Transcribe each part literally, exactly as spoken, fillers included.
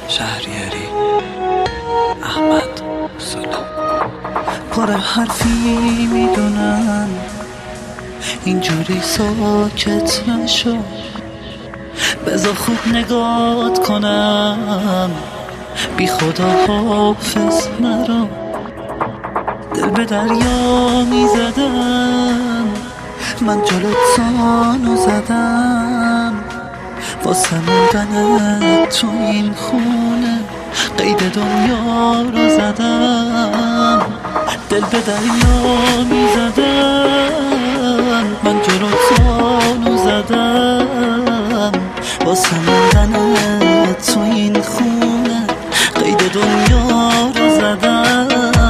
شهریاری احمد سلام. پر حرفی میدونم اینجوری ساکت نشو، بذار خوب نگات کنم بی خدا حافظ نرو. دل به دریا میزدم من جلوت سانو زدم، واسه موندن تو این خونه قید دنیا رو زدم. دل به دریا میزدم من جلوت سانو زدم، واسه موندن تو این خونه قید دنیا رو زدم.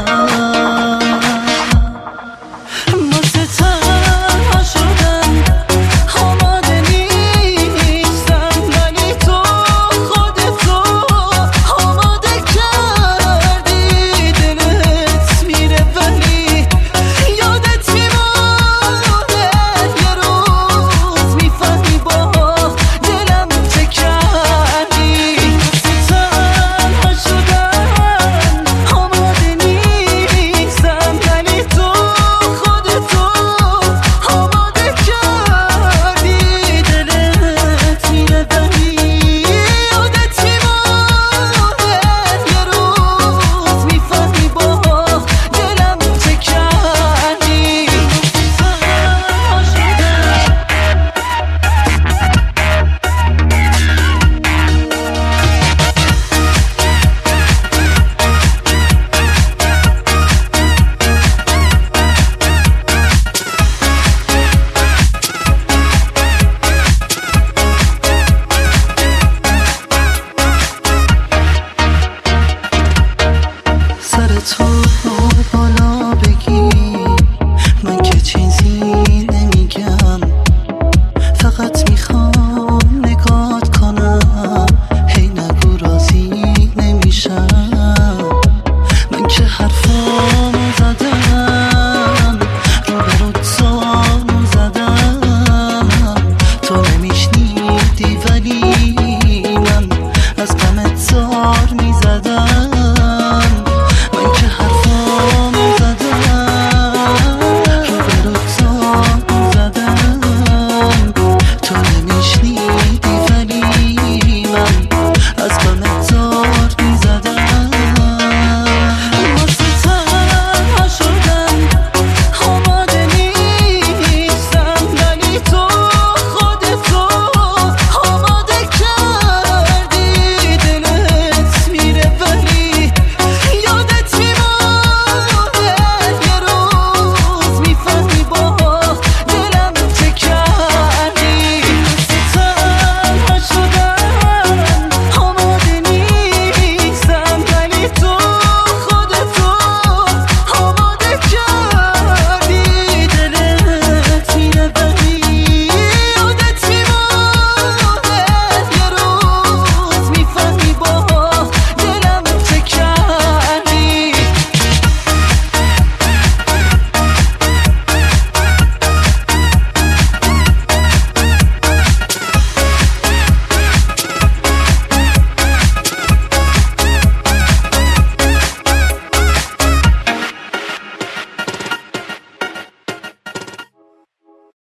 تو بالا بگی من که چیزی نمیگم، فقط میخوام نگات کنم هی نگو راضی نمیشم. من که حرفا